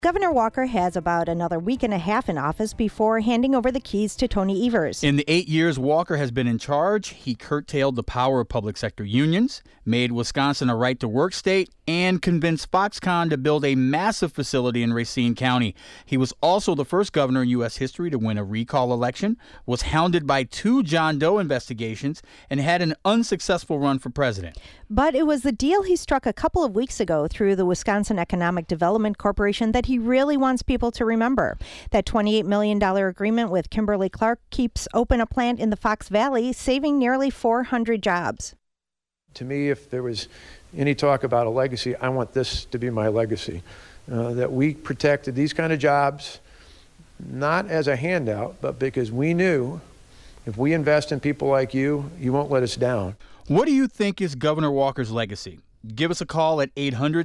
Governor Walker has about another week and a half in office before handing over the keys to Tony Evers. In the 8 years Walker has been in charge, he curtailed the power of public sector unions, made Wisconsin a right-to-work state, and convinced Foxconn to build a massive facility in Racine County. He was also the first governor in U.S. history to win a recall election, was hounded by 2 John Doe investigations, and had an unsuccessful run for president. But it was the deal he struck a couple of weeks ago through the Wisconsin Economic Development Corporation that he really wants people to remember. That $28 million agreement with Kimberly-Clark keeps open a plant in the Fox Valley, saving nearly 400 jobs. To me, if there was any talk about a legacy, I want this to be my legacy. That we protected these kind of jobs, not as a handout, but because we knew if we invest in people like you, you won't let us down. What do you think is Governor Walker's legacy? Give us a call at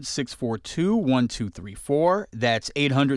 800-642-1234. That's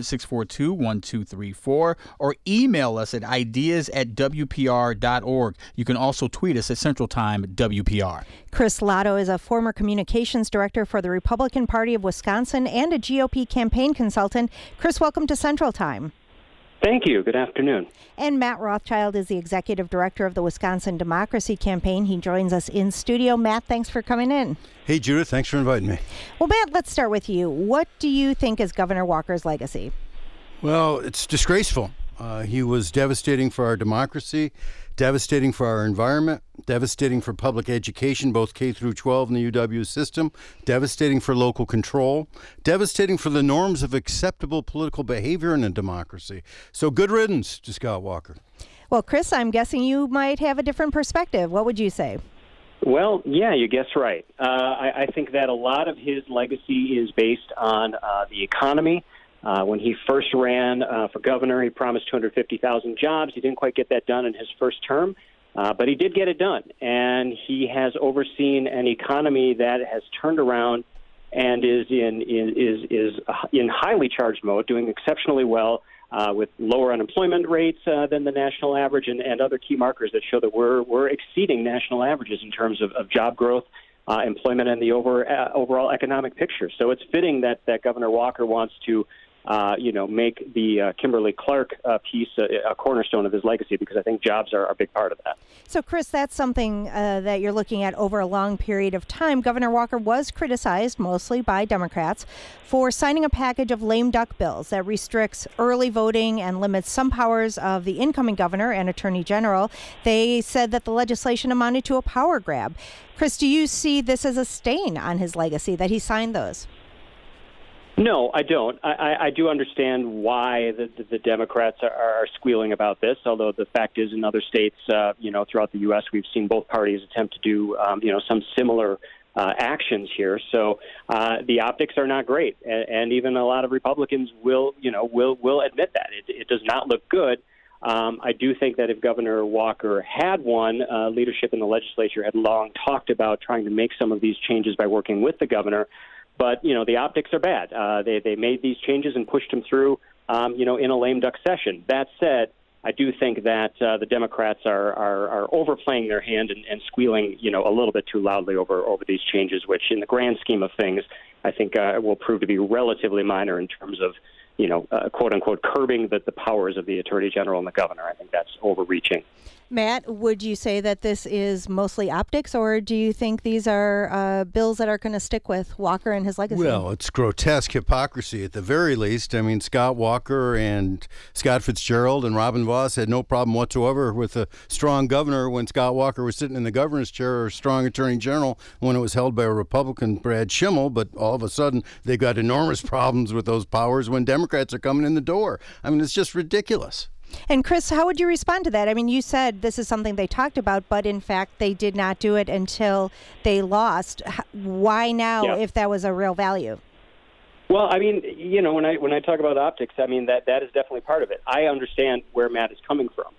800-642-1234. Or email us at ideas@wpr.org. You can also tweet us at Central Time WPR. Chris Lotto is a former communications director for the Republican Party of Wisconsin and a GOP campaign consultant. Chris, welcome to Central Time. Thank you. Good afternoon. And Matt Rothschild is the executive director of the Wisconsin Democracy Campaign. He joins us in studio. Matt, thanks for coming in. Hey, Judith. Thanks for inviting me. Well, Matt, let's start with you. What do you think is Governor Walker's legacy? Well, it's disgraceful. He was devastating for our democracy, devastating for our environment, devastating for public education, both K through 12 in the UW system, devastating for local control, devastating for the norms of acceptable political behavior in a democracy. So good riddance to Scott Walker. Well, Chris, I'm guessing you might have a different perspective. What would you say? Well, yeah, you guessed right. I think that a lot of his legacy is based on the economy. When he first ran for governor, he promised 250,000 jobs. He didn't quite get that done in his first term, but he did get it done. And he has overseen an economy that has turned around and is in highly charged mode, doing exceptionally well with lower unemployment rates than the national average and other key markers that show that we're exceeding national averages in terms of job growth, employment, and the overall economic picture. So it's fitting that Governor Walker wants to make the Kimberly-Clark piece a cornerstone of his legacy, because I think jobs are a big part of that. So, Chris, that's something that you're looking at over a long period of time. Governor Walker was criticized, mostly by Democrats, for signing a package of lame duck bills that restricts early voting and limits some powers of the incoming governor and attorney general. They said that the legislation amounted to a power grab. Chris, do you see this as a stain on his legacy, that he signed those? No, I don't. I do understand why the Democrats are squealing about this, although the fact is in other states, throughout the U.S., we've seen both parties attempt to do, some similar actions here. So the optics are not great, and even a lot of Republicans will admit that. It does not look good. I do think that if Governor Walker had won, leadership in the legislature had long talked about trying to make some of these changes by working with the governor. But, the optics are bad. They made these changes and pushed them through, in a lame duck session. That said, I do think that the Democrats are overplaying their hand and squealing, a little bit too loudly over these changes, which in the grand scheme of things, I think will prove to be relatively minor in terms of, quote unquote, curbing the powers of the attorney general and the governor. I think that's overreaching. Matt, would you say that this is mostly optics, or do you think these are bills that are going to stick with Walker and his legacy? Well, it's grotesque hypocrisy at the very least. I mean, Scott Walker and Scott Fitzgerald and Robin Vos had no problem whatsoever with a strong governor when Scott Walker was sitting in the governor's chair, or a strong attorney general when it was held by a Republican, Brad Schimmel. But all of a sudden, they got enormous problems with those powers when Democrats are coming in the door. I mean, it's just ridiculous. And Chris, how would you respond to that? I mean, you said this is something they talked about, but in fact, they did not do it until they lost. Why now, if that was a real value? Well, I mean, when I talk about optics, I mean, that is definitely part of it. I understand where Matt is coming from.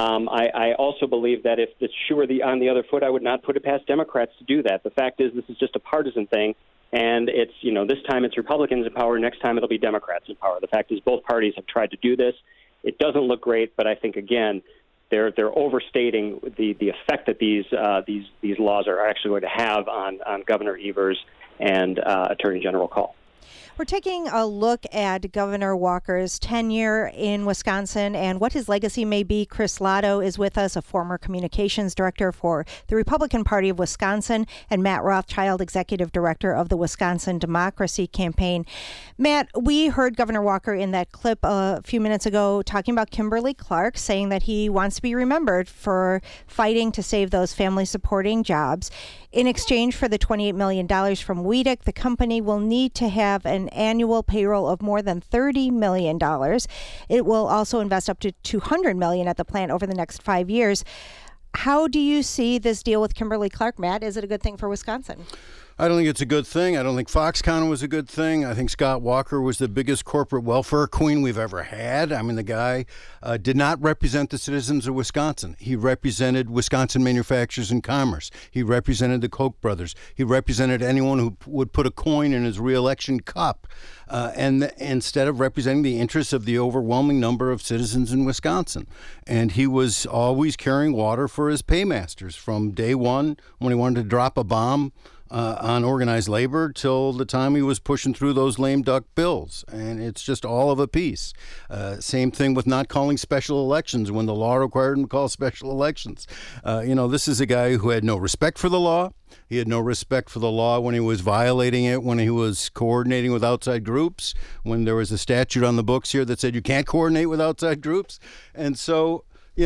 I also believe that if the shoe were on the other foot, I would not put it past Democrats to do that. The fact is, this is just a partisan thing. And it's, this time it's Republicans in power. Next time it'll be Democrats in power. The fact is both parties have tried to do this. It doesn't look great, but I think, again, they're overstating the effect that these laws are actually going to have on Governor Evers and Attorney General Call. We're taking a look at Governor Walker's tenure in Wisconsin and what his legacy may be. Chris Lotto is with us, a former communications director for the Republican Party of Wisconsin, and Matt Rothschild, executive director of the Wisconsin Democracy Campaign. Matt, we heard Governor Walker in that clip a few minutes ago talking about Kimberly Clark, saying that he wants to be remembered for fighting to save those family-supporting jobs. In exchange for the $28 million from WEDC, the company will need to have an annual payroll of more than $30 million. It will also invest up to $200 million at the plant over the next 5 years. How do you see this deal with Kimberly Clark, Matt? Is it a good thing for Wisconsin? I don't think it's a good thing. I don't think Foxconn was a good thing. I think Scott Walker was the biggest corporate welfare queen we've ever had. I mean, the guy did not represent the citizens of Wisconsin. He represented Wisconsin manufacturers and commerce. He represented the Koch brothers. He represented anyone who would put a coin in his reelection cup. And instead of representing the interests of the overwhelming number of citizens in Wisconsin. And he was always carrying water for his paymasters from day one when he wanted to drop a bomb on organized labor till the time he was pushing through those lame duck bills. And it's just all of a piece. Same thing with not calling special elections when the law required him to call special elections. This is a guy who had no respect for the law. He had no respect for the law when he was violating it, when he was coordinating with outside groups, when there was a statute on the books here that said you can't coordinate with outside groups. And so,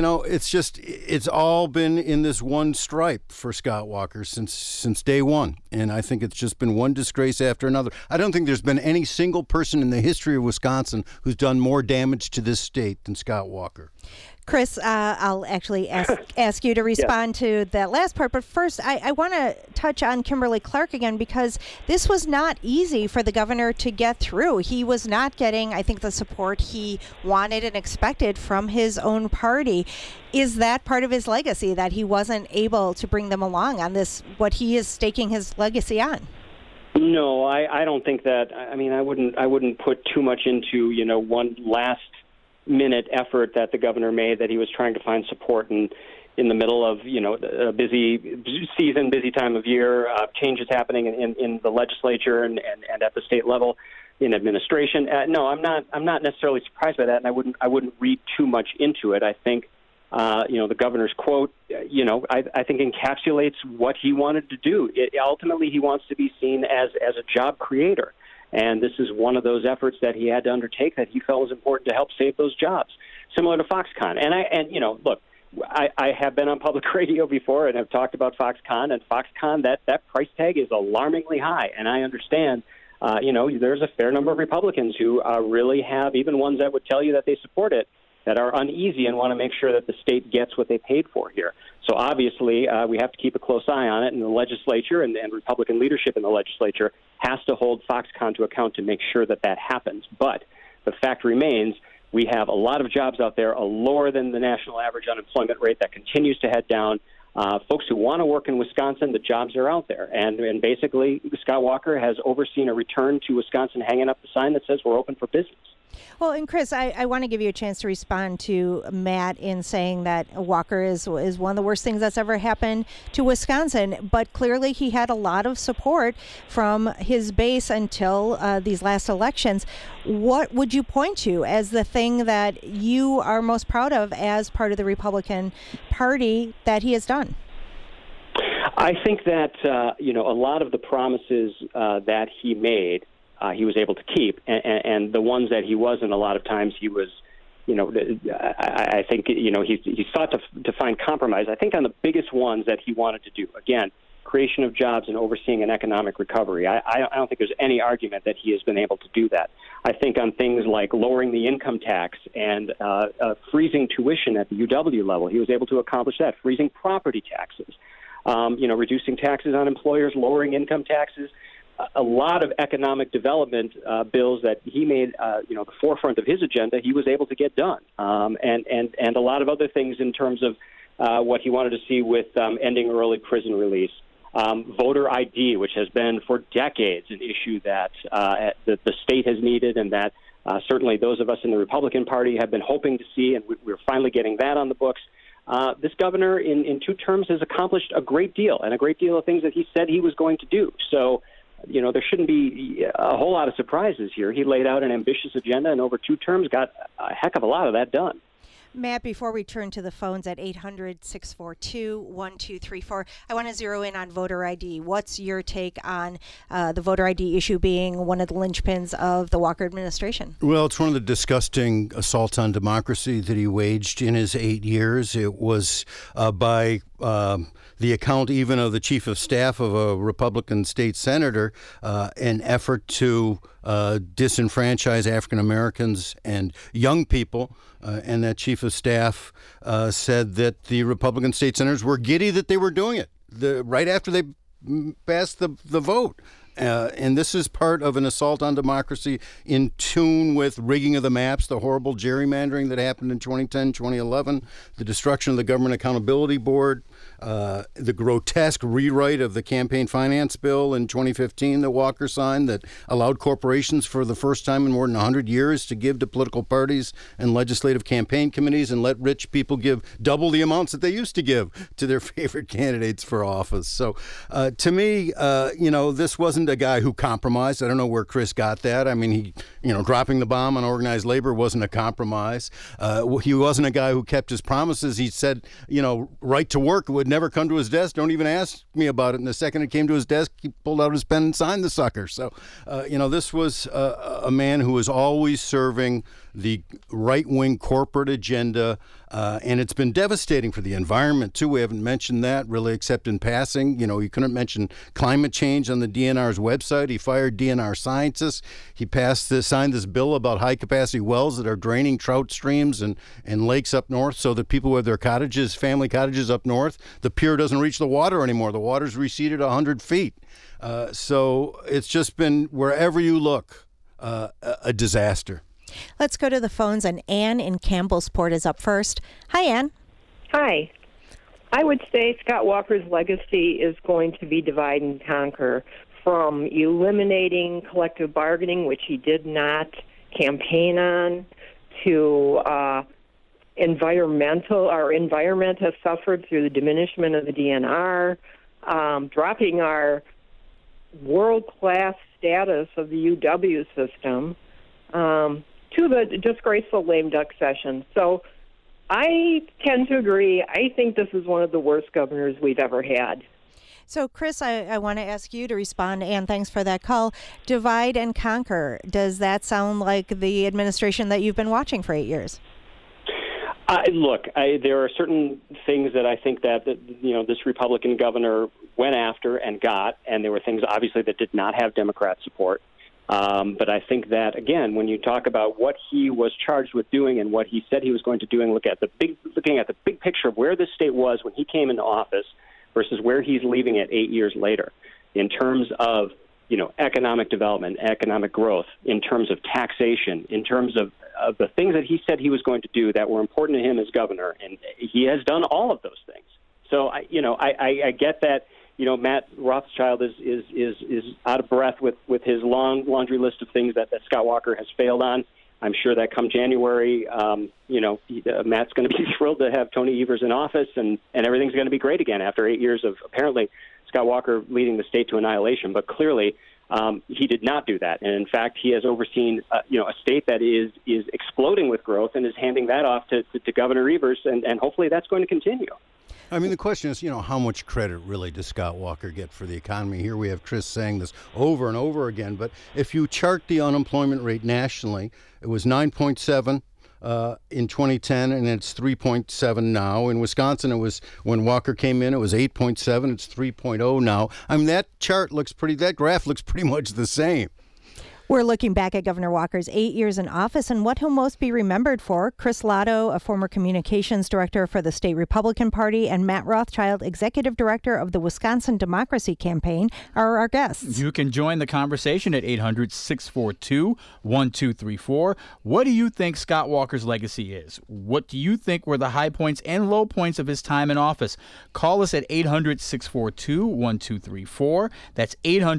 it's all been in this one stripe for Scott Walker since day one. And I think it's just been one disgrace after another. I don't think there's been any single person in the history of Wisconsin who's done more damage to this state than Scott Walker. Chris, I'll actually ask you to respond to that last part. But first, I want to touch on Kimberly Clark again, because this was not easy for the governor to get through. He was not getting, I think, the support he wanted and expected from his own party. Is that part of his legacy, that he wasn't able to bring them along on this, what he is staking his legacy on? No, I don't think that. I mean, I wouldn't put too much into, one last minute effort that the governor made, that he was trying to find support in the middle of a busy season, busy time of year, changes happening in the legislature and at the state level in administration. No, I'm not necessarily surprised by that, and I wouldn't read too much into it. I think the governor's quote I think encapsulates what he wanted to do. Ultimately, he wants to be seen as a job creator. And this is one of those efforts that he had to undertake that he felt was important to help save those jobs, similar to Foxconn. Look, I have been on public radio before and have talked about Foxconn, and Foxconn, that price tag is alarmingly high. And I understand, there's a fair number of Republicans who really have, even ones that would tell you that they support it, that are uneasy and want to make sure that the state gets what they paid for here. So obviously, we have to keep a close eye on it, and the legislature and Republican leadership in the legislature has to hold Foxconn to account to make sure that happens. But the fact remains, we have a lot of jobs out there, a lower than the national average unemployment rate that continues to head down. Folks who want to work in Wisconsin, the jobs are out there. And basically, Scott Walker has overseen a return to Wisconsin, hanging up the sign that says we're open for business. Well, and Chris, I want to give you a chance to respond to Matt in saying that Walker is one of the worst things that's ever happened to Wisconsin. But clearly he had a lot of support from his base until these last elections. What would you point to as the thing that you are most proud of as part of the Republican Party that he has done? I think that, a lot of the promises that he made, he was able to keep, and the ones that he wasn't, a lot of times he was, I think, he sought to find compromise. I think on the biggest ones that he wanted to do, again, creation of jobs and overseeing an economic recovery. I don't think there's any argument that he has been able to do that. I think on things like lowering the income tax and freezing tuition at the UW level, he was able to accomplish that, freezing property taxes, reducing taxes on employers, lowering income taxes. A lot of economic development bills that he made, the forefront of his agenda, he was able to get done, and a lot of other things in terms of what he wanted to see with ending early prison release, voter ID, which has been for decades an issue that the state has needed, and that certainly those of us in the Republican Party have been hoping to see, and we're finally getting that on the books. This governor, in 2 terms, has accomplished a great deal, and a great deal of things that he said he was going to do. So. there shouldn't be a whole lot of surprises here. He laid out an ambitious agenda, and over 2 terms got a heck of a lot of that done. Matt, before we turn to the phones at 800-642-1234, I want to zero in on voter ID. What's your take on the voter ID issue being one of the linchpins of the Walker administration? Well, it's one of the disgusting assaults on democracy that he waged in his 8 years. It was by the account even of the chief of staff of a Republican state senator, an effort to disenfranchise African Americans and young people. And that chief of staff said that the Republican state senators were giddy that they were doing it right after they passed the vote. And this is part of an assault on democracy in tune with rigging of the maps, the horrible gerrymandering that happened in 2010, 2011, the destruction of the Government Accountability Board, the grotesque rewrite of the campaign finance bill in 2015 that Walker signed that allowed corporations for the first time in more than 100 years to give to political parties and legislative campaign committees and let rich people give double the amounts that they used to give to their favorite candidates for office. So to me, this wasn't a guy who compromised. I don't know where Chris got that. I mean, he, dropping the bomb on organized labor wasn't a compromise. He wasn't a guy who kept his promises. He said, right to work would never come to his desk. Don't even ask me about it. And the second it came to his desk, he pulled out his pen and signed the sucker. So, this was a man who was always serving the right-wing corporate agenda, and it's been devastating for the environment, too. We haven't mentioned that, really, except in passing. You couldn't mention climate change on the DNR's website. He fired DNR scientists. He signed this bill about high-capacity wells that are draining trout streams and lakes up north so that people who have their cottages, family cottages up north, the pier doesn't reach the water anymore. The water's receded 100 feet. So it's just been, wherever you look, a disaster. Let's go to the phones, and Ann in Campbellsport is up first. Hi, Ann. Hi. I would say Scott Walker's legacy is going to be divide and conquer, from eliminating collective bargaining, which he did not campaign on, to environment has suffered through the diminishment of the DNR, dropping our world-class status of the UW system, to the disgraceful lame duck session. So I tend to agree. I think this is one of the worst governors we've ever had. So, Chris, I want to ask you to respond, and thanks for that call. Divide and conquer. Does that sound like the administration that you've been watching for 8 years? There are certain things that I think that this Republican governor went after and got, and there were things, obviously, that did not have Democrat support. But I think that, again, when you talk about what he was charged with doing and what he said he was going to do, and looking at the big picture of where the state was when he came into office versus where he's leaving it 8 years later, in terms of economic development, economic growth, in terms of taxation, in terms of the things that he said he was going to do that were important to him as governor, and he has done all of those things. So I get that. Matt Rothschild is out of breath with his long laundry list of things that Scott Walker has failed on. I'm sure that come January, Matt's going to be thrilled to have Tony Evers in office, and everything's going to be great again after 8 years of apparently Scott Walker leading the state to annihilation. But clearly, he did not do that, and in fact, he has overseen a state that is exploding with growth and is handing that off to Governor Evers, and hopefully that's going to continue. I mean, the question is, how much credit really does Scott Walker get for the economy? Here we have Chris saying this over and over again, but if you chart the unemployment rate nationally, it was 9.7 in 2010, and it's 3.7 now. In Wisconsin, it was, when Walker came in, it was 8.7. It's 3.0 now. I mean, that graph looks pretty much the same. We're looking back at Governor Walker's 8 years in office and what he'll most be remembered for. Chris Lotto, a former communications director for the state Republican Party, and Matt Rothschild, executive director of the Wisconsin Democracy Campaign, are our guests. You can join the conversation at 800-642-1234. What do you think Scott Walker's legacy is? What do you think were the high points and low points of his time in office? Call us at 800-642-1234. That's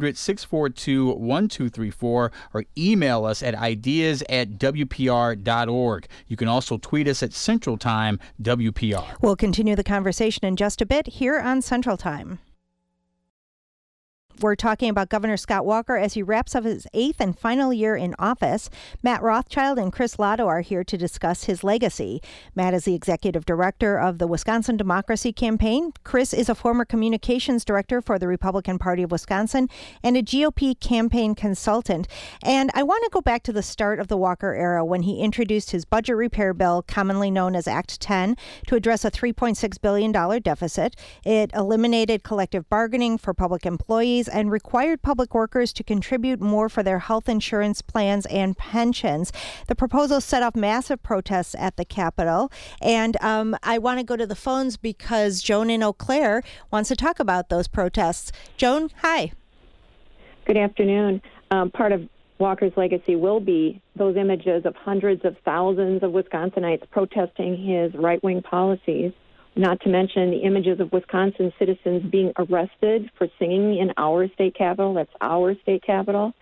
800-642-1234. Or email us at ideas@wpr.org. You can also tweet us at Central Time WPR. We'll continue the conversation in just a bit here on Central Time. We're talking about Governor Scott Walker as he wraps up his 8th and final year in office. Matt Rothschild and Chris Lotto are here to discuss his legacy. Matt is the executive director of the Wisconsin Democracy Campaign. Chris is a former communications director for the Republican Party of Wisconsin and a GOP campaign consultant. And I want to go back to the start of the Walker era when he introduced his budget repair bill, commonly known as Act 10, to address a $3.6 billion deficit. It eliminated collective bargaining for public employees and required public workers to contribute more for their health insurance plans and pensions. The proposal set off massive protests at the Capitol. And I want to go to the phones because Joan in Eau Claire wants to talk about those protests. Joan, hi. Good afternoon. Part of Walker's legacy will be those images of hundreds of thousands of Wisconsinites protesting his right-wing policies. Not to mention the images of Wisconsin citizens being arrested for singing in our state capitol. That's our state capitol.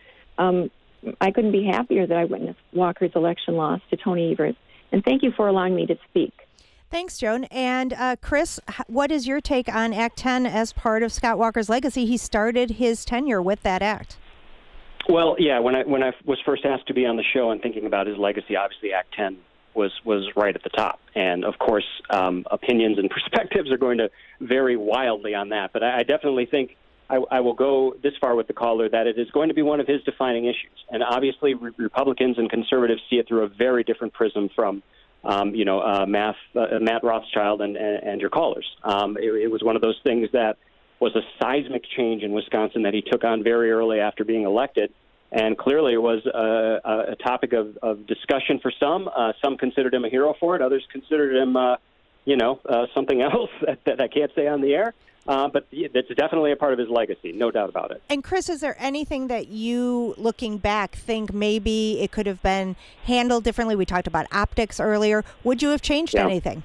I couldn't be happier that I witnessed Walker's election loss to Tony Evers. And thank you for allowing me to speak. Thanks, Joan. And Chris, what is your take on Act 10 as part of Scott Walker's legacy? He started his tenure with that act. Well, yeah, when I was first asked to be on the show and thinking about his legacy, obviously Act 10 was right at the top. And, of course, opinions and perspectives are going to vary wildly on that. But I definitely think I will go this far with the caller that it is going to be one of his defining issues. And, obviously, Republicans and conservatives see it through a very different prism from, Matt Rothschild and your callers. It was one of those things that was a seismic change in Wisconsin that he took on very early after being elected. And clearly it was a topic of discussion for some. Some considered him a hero for it. Others considered him, something else that I can't say on the air. But it's definitely a part of his legacy, no doubt about it. And Chris, is there anything that you, looking back, think maybe it could have been handled differently? We talked about optics earlier. Would you have changed anything?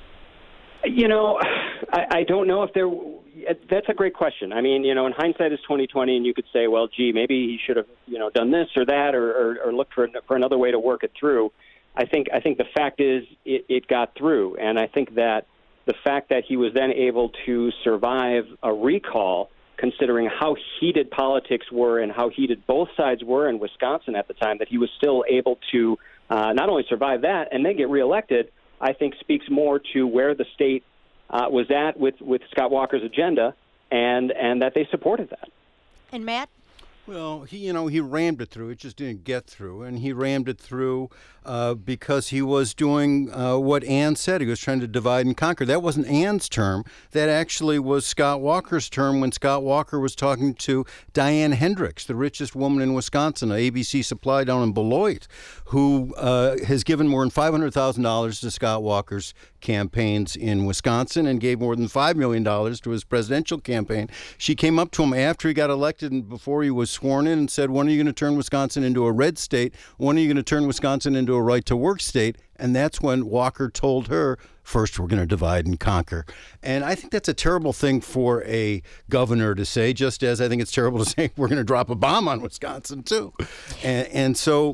I don't know if there. That's a great question. I mean, in hindsight is 20/20, and you could say, well, gee, maybe he should have, done this or that, or looked for another way to work it through. I think the fact is it got through, and I think that the fact that he was then able to survive a recall, considering how heated politics were and how heated both sides were in Wisconsin at the time, that he was still able to not only survive that and then get reelected, I think speaks more to where the state was at with Scott Walker's agenda, and that they supported that. And Matt? Well, he rammed it through. It just didn't get through. And he rammed it through because he was doing what Ann said. He was trying to divide and conquer. That wasn't Ann's term. That actually was Scott Walker's term when Scott Walker was talking to Diane Hendricks, the richest woman in Wisconsin, an ABC supply down in Beloit, who has given more than $500,000 to Scott Walker's campaigns in Wisconsin and gave more than $5 million to his presidential campaign. She came up to him after he got elected and before he was sworn in and said, when are you going to turn Wisconsin into a red state? When are you going to turn Wisconsin into a right-to-work state? And that's when Walker told her, first we're going to divide and conquer. And I think that's a terrible thing for a governor to say, just as I think it's terrible to say we're going to drop a bomb on Wisconsin, too. And so,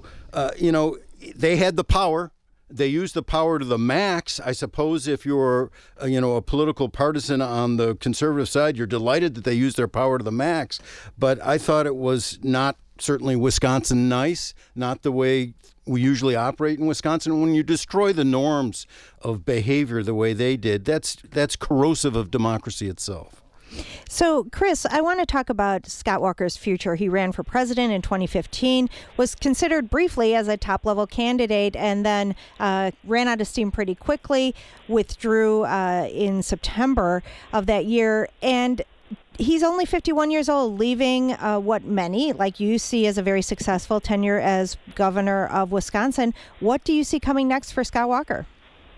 they had the power. They used the power to the max. I suppose if you're, a political partisan on the conservative side, you're delighted that they used their power to the max. But I thought it was not certainly Wisconsin nice, not the way we usually operate in Wisconsin. When you destroy the norms of behavior the way they did, that's corrosive of democracy itself. So, Chris, I want to talk about Scott Walker's future. He ran for president in 2015, was considered briefly as a top-level candidate, and then ran out of steam pretty quickly, withdrew in September of that year. And he's only 51 years old, leaving what many, like you, see as a very successful tenure as governor of Wisconsin. What do you see coming next for Scott Walker?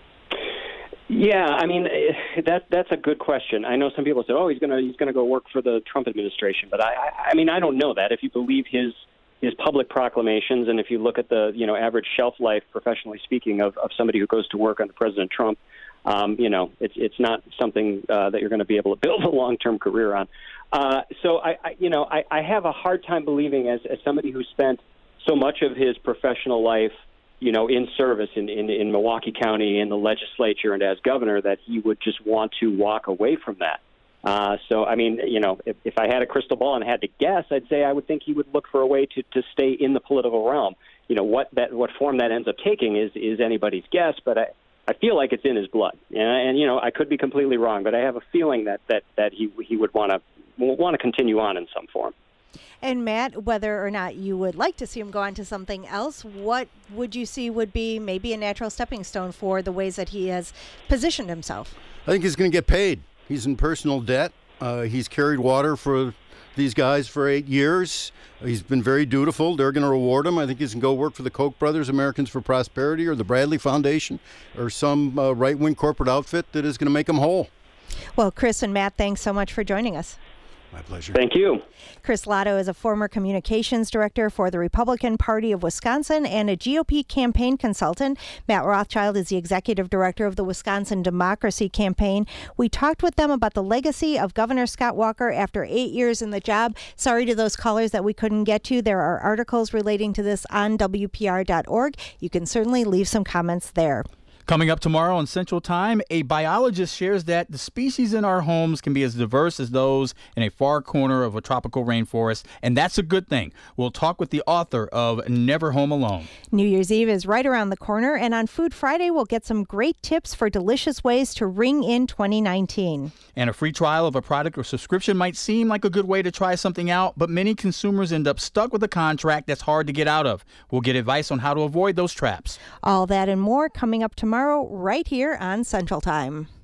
Yeah, I mean, that's a good question. I know some people say, "Oh, he's gonna go work for the Trump administration," but I mean, I don't know that. If you believe his public proclamations, and if you look at the average shelf life, professionally speaking, of somebody who goes to work under President Trump, it's not something that you're going to be able to build a long-term career on. So I have a hard time believing, as somebody who spent so much of his professional life in service in Milwaukee County, in the legislature, and as governor, that he would just want to walk away from that. So, I mean, if I had a crystal ball and had to guess, I'd say I would think he would look for a way to stay in the political realm. What form that ends up taking is anybody's guess, but I feel like it's in his blood. And I could be completely wrong, but I have a feeling that he would want to continue on in some form. And Matt, whether or not you would like to see him go on to something else, what would you see would be maybe a natural stepping stone for the ways that he has positioned himself? I think he's going to get paid. He's in personal debt. He's carried water for these guys for 8 years. He's been very dutiful. They're going to reward him. I think he's going to go work for the Koch brothers, Americans for Prosperity, or the Bradley Foundation, or some right-wing corporate outfit that is going to make him whole. Well, Chris and Matt, thanks so much for joining us. My pleasure. Thank you. Chris Lotto is a former communications director for the Republican Party of Wisconsin and a GOP campaign consultant. Matt Rothschild is the executive director of the Wisconsin Democracy Campaign. We talked with them about the legacy of Governor Scott Walker after 8 years in the job. Sorry to those callers that we couldn't get to. There are articles relating to this on WPR.org. You can certainly leave some comments there. Coming up tomorrow on Central Time, a biologist shares that the species in our homes can be as diverse as those in a far corner of a tropical rainforest, and that's a good thing. We'll talk with the author of Never Home Alone. New Year's Eve is right around the corner, and on Food Friday, we'll get some great tips for delicious ways to ring in 2019. And a free trial of a product or subscription might seem like a good way to try something out, but many consumers end up stuck with a contract that's hard to get out of. We'll get advice on how to avoid those traps. All that and more coming up tomorrow right here on Central Time.